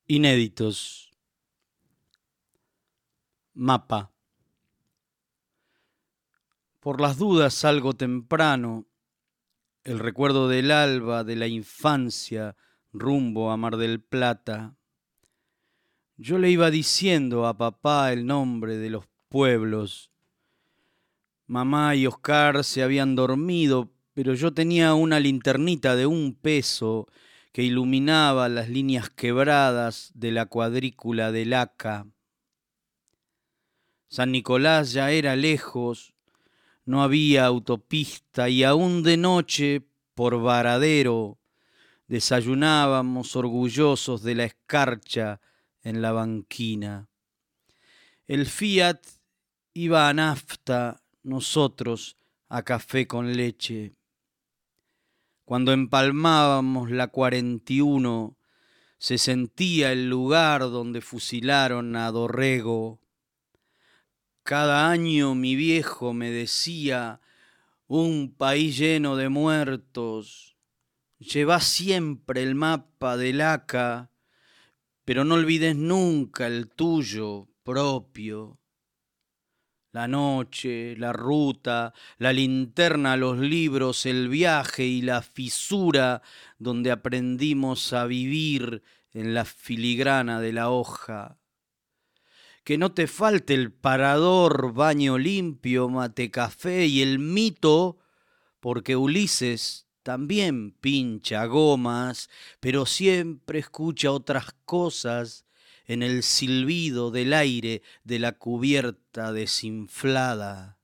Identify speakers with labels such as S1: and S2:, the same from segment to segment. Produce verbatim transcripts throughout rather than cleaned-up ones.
S1: Inéditos. Mapa. Por las dudas salgo temprano, el recuerdo del alba, de la infancia, rumbo a Mar del Plata. Yo le iba diciendo a papá el nombre de los pueblos. Mamá y Oscar se habían dormido, pero yo tenía una linternita de un peso que iluminaba las líneas quebradas de la cuadrícula del Aca. San Nicolás ya era lejos, no había autopista y aún de noche, por varadero, desayunábamos orgullosos de la escarcha en la banquina. El Fiat iba a nafta, nosotros a café con leche. Cuando empalmábamos la cuarenta y uno, se sentía el lugar donde fusilaron a Dorrego. Cada año mi viejo me decía: un país lleno de muertos. Llevá siempre el mapa del Aca, pero no olvides nunca el tuyo propio. La noche, la ruta, la linterna, los libros, el viaje y la fisura donde aprendimos a vivir en la filigrana de la hoja. Que no te falte el parador, baño limpio, mate café y el mito, porque Ulises también pincha gomas, pero siempre escucha otras cosas en el silbido del aire de la cubierta desinflada.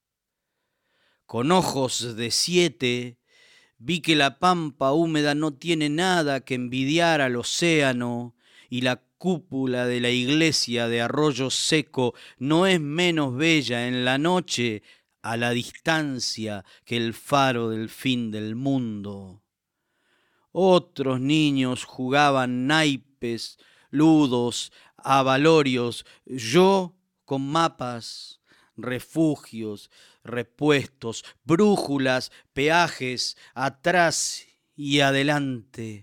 S1: Con ojos de siete vi que la pampa húmeda no tiene nada que envidiar al océano y la cúpula de la iglesia de Arroyo Seco no es menos bella en la noche a la distancia que el faro del fin del mundo. Otros niños jugaban naipes, ludos, abalorios, yo con mapas, refugios, repuestos, brújulas, peajes, atrás y adelante.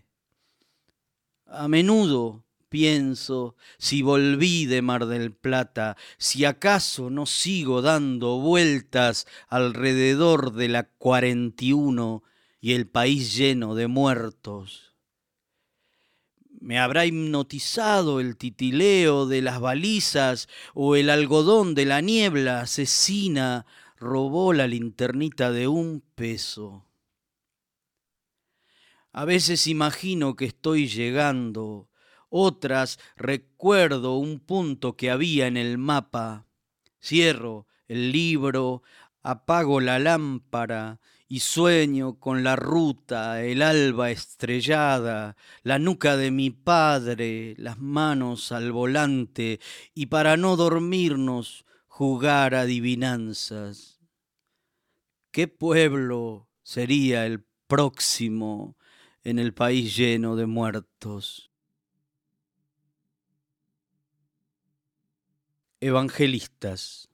S1: A menudo pienso si volví de Mar del Plata, si acaso no sigo dando vueltas alrededor de la cuarenta y uno y el país lleno de muertos. ¿Me habrá hipnotizado el titileo de las balizas o el algodón de la niebla asesina robó la linternita de un peso? A veces imagino que estoy llegando, otras recuerdo un punto que había en el mapa. Cierro el libro, apago la lámpara y sueño con la ruta, el alba estrellada, la nuca de mi padre, las manos al volante y para no dormirnos jugar adivinanzas. ¿Qué pueblo sería el próximo en el país lleno de muertos? Evangelistas.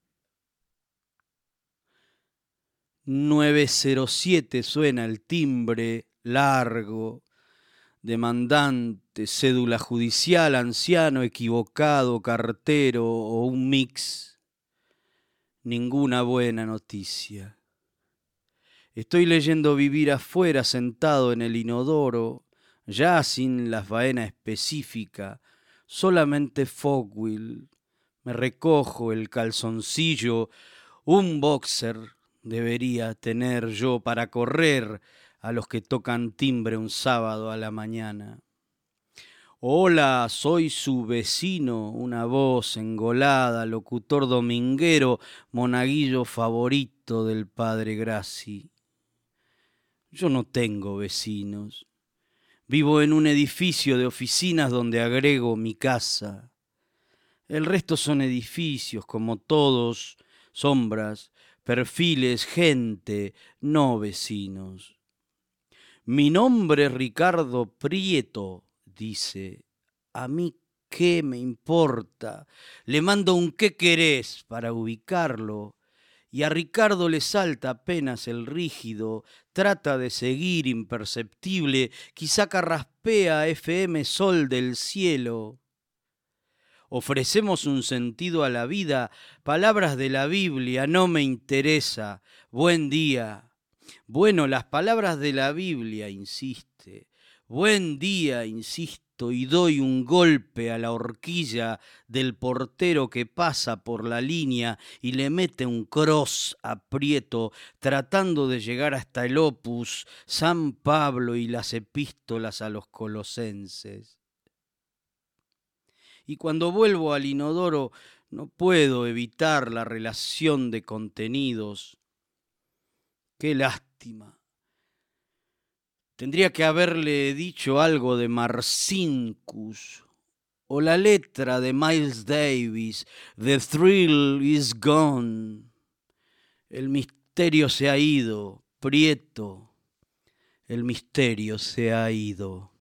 S1: nueve cero siete suena el timbre largo, demandante, cédula judicial, anciano, equivocado, cartero o un mix. Ninguna buena noticia. Estoy leyendo Vivir afuera sentado en el inodoro, ya sin la faena específica, solamente Fogwill. Me recojo el calzoncillo, un boxer debería tener yo para correr a los que tocan timbre un sábado a la mañana. Hola, soy su vecino, una voz engolada, locutor dominguero, monaguillo favorito del padre Grassi. Yo no tengo vecinos. Vivo en un edificio de oficinas donde agrego mi casa. El resto son edificios, como todos, sombras, perfiles, gente, no vecinos. Mi nombre es Ricardo Prieto, dice. ¿A mí qué me importa? Le mando un qué querés para ubicarlo y a Ricardo le salta apenas el rígido, trata de seguir imperceptible, quizá carraspea F M sol del cielo. Ofrecemos un sentido a la vida, palabras de la Biblia, no me interesa, buen día. Bueno, las palabras de la Biblia, insiste, buen día, insisto, y doy un golpe a la horquilla del portero que pasa por la línea y le mete un cross aprieto, tratando de llegar hasta el opus, San Pablo y las epístolas a los colosenses. Y cuando vuelvo al inodoro no puedo evitar la relación de contenidos. Qué lástima. Tendría que haberle dicho algo de Marcinkus o la letra de Miles Davis, The Thrill is Gone. El misterio se ha ido, Prieto, el misterio se ha ido.